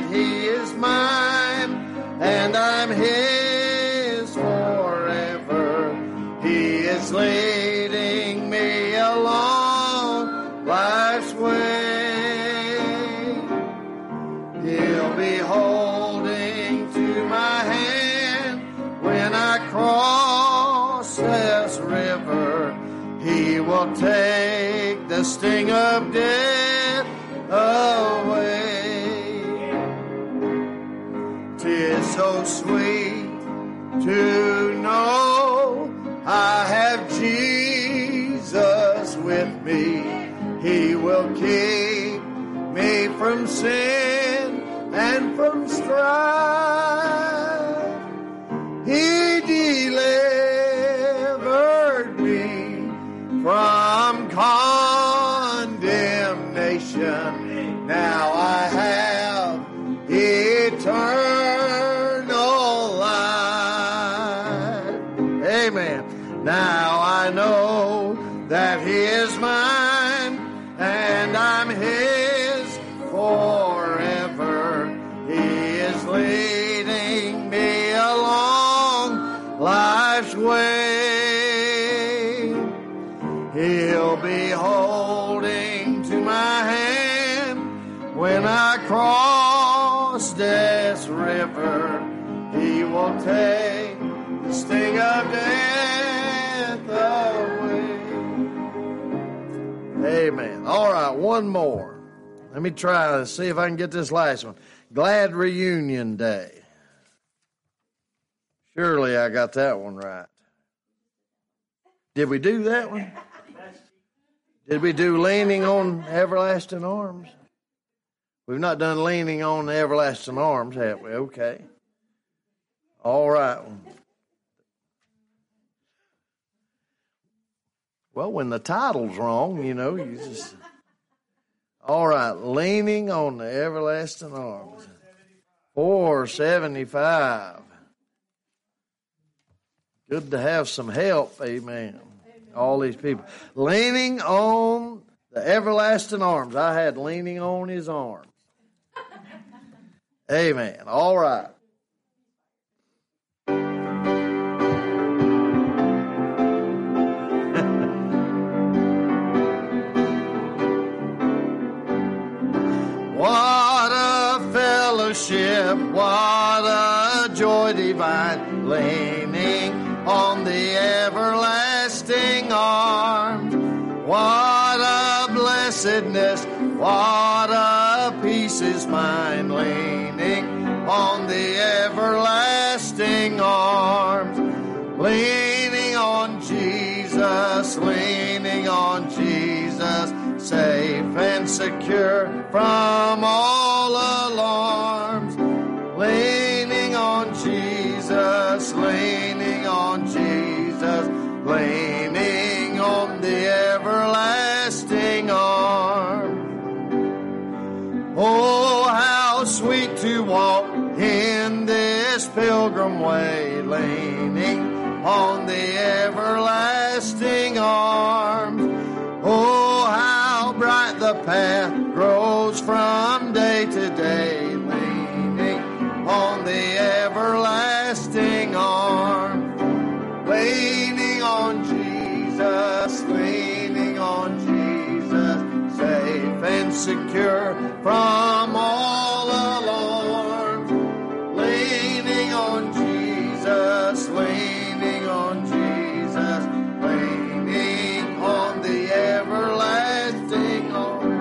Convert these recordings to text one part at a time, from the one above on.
that He is mine, and I'm His forever. He is leading me along life's way. He'll be holding to my hand when I cross this river. He will take the sting of death away. 'Tis so sweet to know I have Jesus with me. He will keep me from sin and from strife. He delivered me from condemnation. Now I have eternal life. Amen. Now I know that He is mine, and I'm His forever. He is leading me along life's way. He'll be holding to my hand when I cross this river. He will take the sting of death away. Amen. All right, one more. Let me try to see if I can get this last one. Glad Reunion Day. Surely I got that one right. Did we do that one? Did we do Leaning on Everlasting Arms? We've not done Leaning on the Everlasting Arms, have we? Okay. All right. Well, when the title's wrong, you know, you just... All right, Leaning on the Everlasting Arms. 475. Good to have some help, amen. All these people. Leaning on the Everlasting Arms. I had Leaning on His arms. Amen. All right. What a fellowship, what a joy divine, leaning on the everlasting arms. What a blessedness, what a peace is mine, leaning on the everlasting arms. Leaning on Jesus, leaning on Jesus, safe and secure from all alarms. Leaning on Jesus, leaning on Jesus, leaning on the everlasting arm. Oh, how sweet to walk in this pilgrim way, leaning on the everlasting arms. Oh, how bright the path grows from day to day, leaning on the everlasting arm. Leaning on Jesus, leaning on Jesus, safe and secure from all alarms. Leaning on Jesus, leaning on Jesus, leaning on the everlasting arm.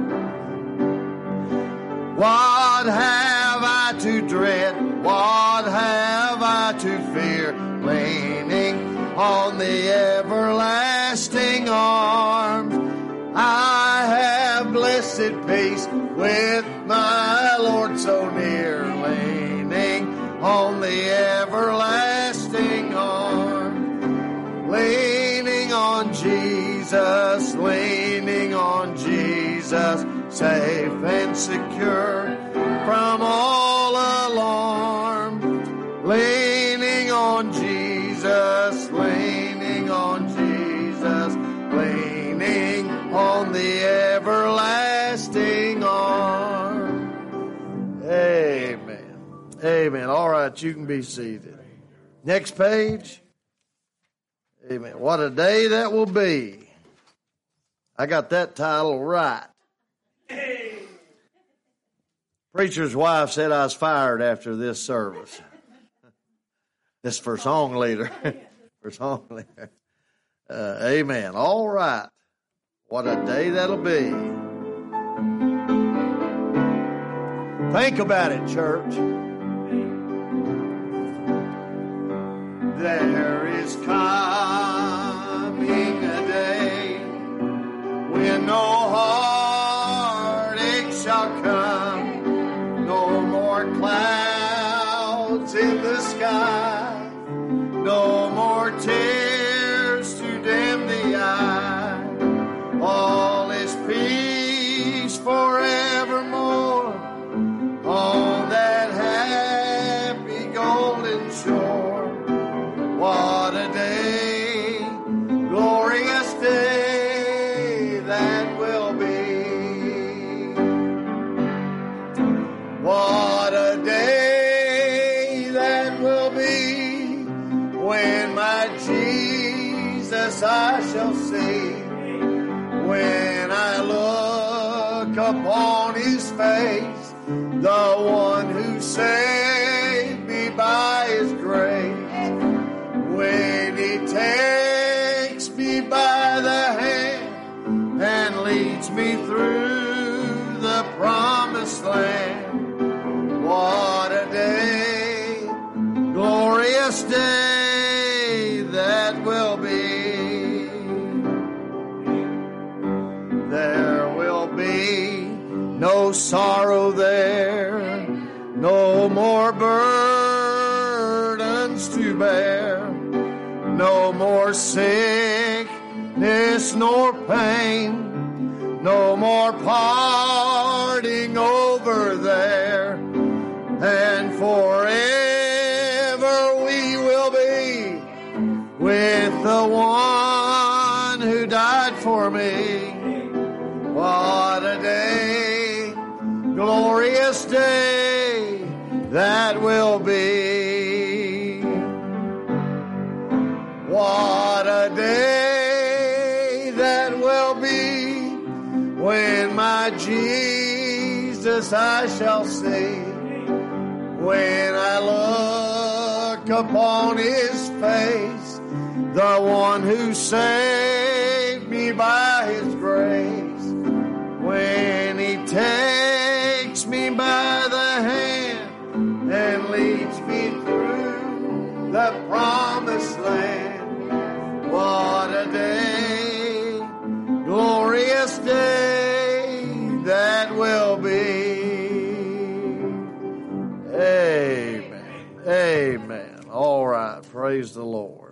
What have I to dread? What have I to fear? Leaning on the everlasting arms. I have blessed peace with my Lord so near, leaning on the everlasting arms. Leaning on Jesus, leaning on Jesus, safe and secure from all alarm. Leaning on Jesus, leaning on Jesus, leaning on the everlasting arm. Hey. Amen. All right, you can be seated. Next page. Amen. What a day that will be. I got that title right. Preacher's wife said I was fired after this service. This for song leader. For song leader. Amen. All right. What a day that'll be. Think about it, church. There is coming a day when no heartache shall come, no more clouds in the sky, no more tears to dim the eye. All is peace forevermore on that happy golden shore. What a day, glorious day that will be. What a day that will be when my Jesus I shall see. When I look upon his face, the one who saved me by his grace. When he takes me by the hand and leads me through the promised land. What a day, glorious day that will be. There will be no sorrow there, no more burdens to bear. No more sickness nor pain, no more parting over there, and forever we will be with the one who died for me. What a day, glorious day that will be. What a day that will be when my Jesus I shall see. When I look upon his face, the one who saved me by his grace. When he takes me by the hand and leads me through the promised land. What a day, glorious day that will be. Amen. Amen. All right. Praise the Lord.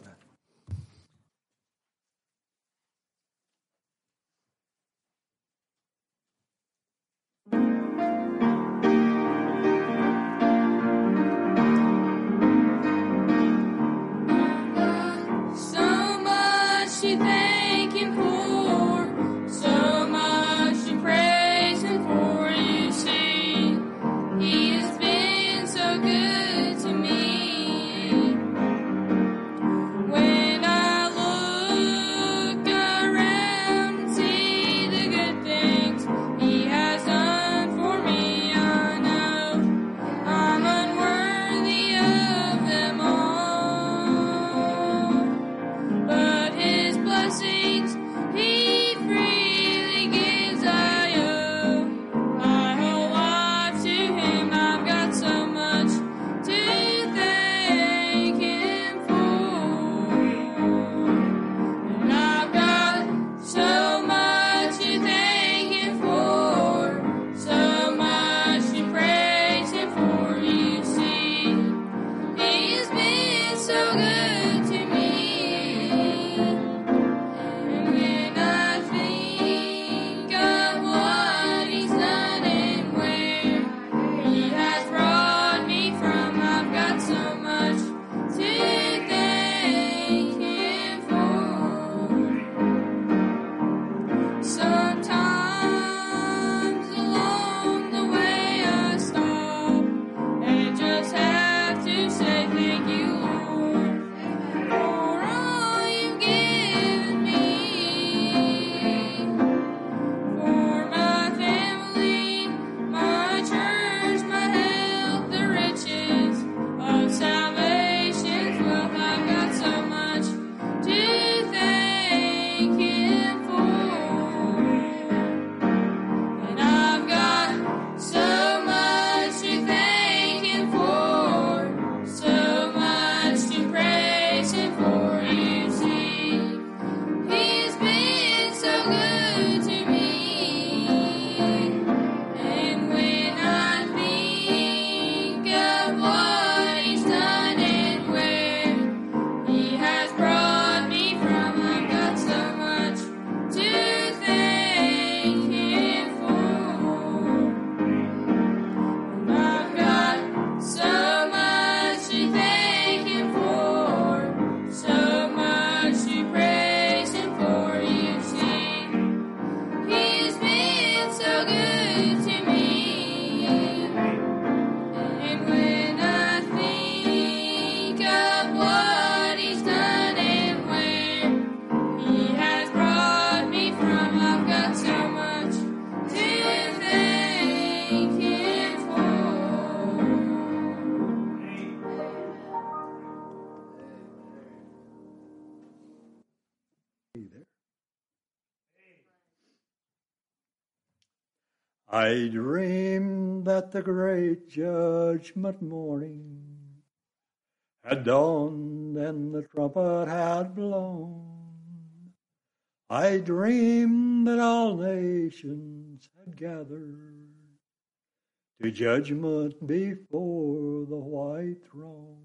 I dreamed that the great judgment morning had dawned and the trumpet had blown. I dreamed that all nations had gathered to judgment before the white throne.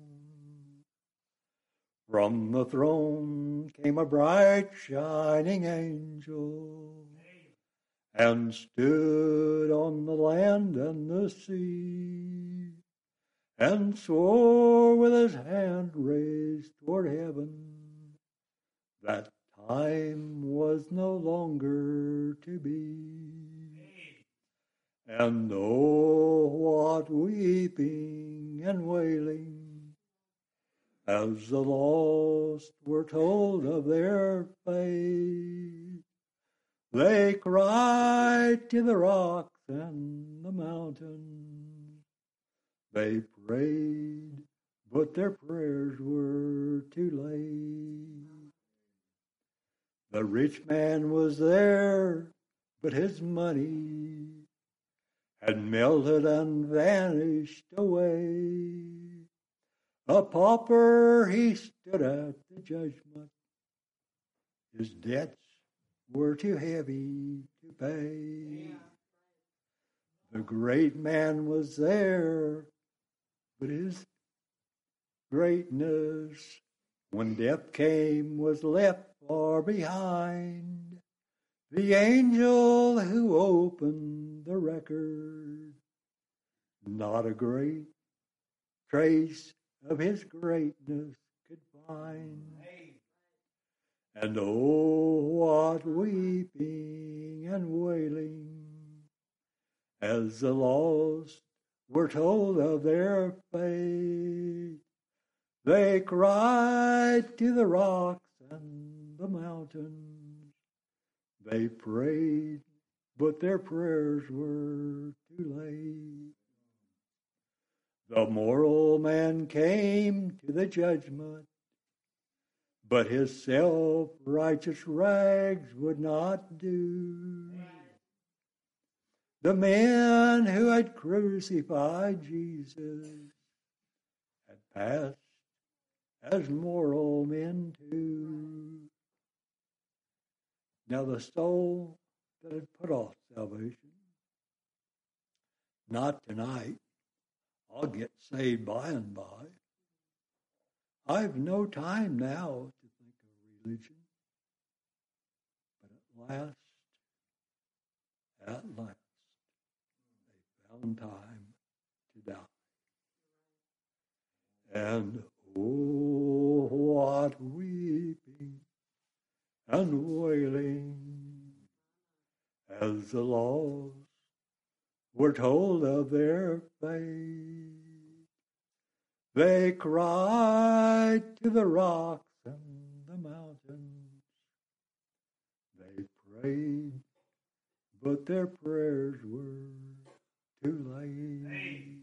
From the throne came a bright shining angel and stood on the land and the sea, and swore with his hand raised toward heaven that time was no longer to be. And oh, what weeping and wailing as the lost were told of their fate. They cried to the rocks and the mountains. They prayed, but their prayers were too late. The rich man was there, but his money had melted and vanished away. A pauper he stood at the judgment. His debts were too heavy to pay. The great man was there, but his greatness, when death came, was left far behind. The angel who opened the record, not a great trace of his greatness could find. And oh, what weeping and wailing as the lost were told of their fate. They cried to the rocks and the mountains. They prayed, but their prayers were too late. The moral man came to the judgment, but his self-righteous rags would not do. The men who had crucified Jesus had passed as moral men too. Now the soul that had put off salvation, not tonight, I'll get saved by and by. I've no time now to think of religion. But at last, they found time to die. And oh, what weeping and wailing as the lost were told of their fate. They cried to the rocks and the mountains. They prayed, but their prayers were too late.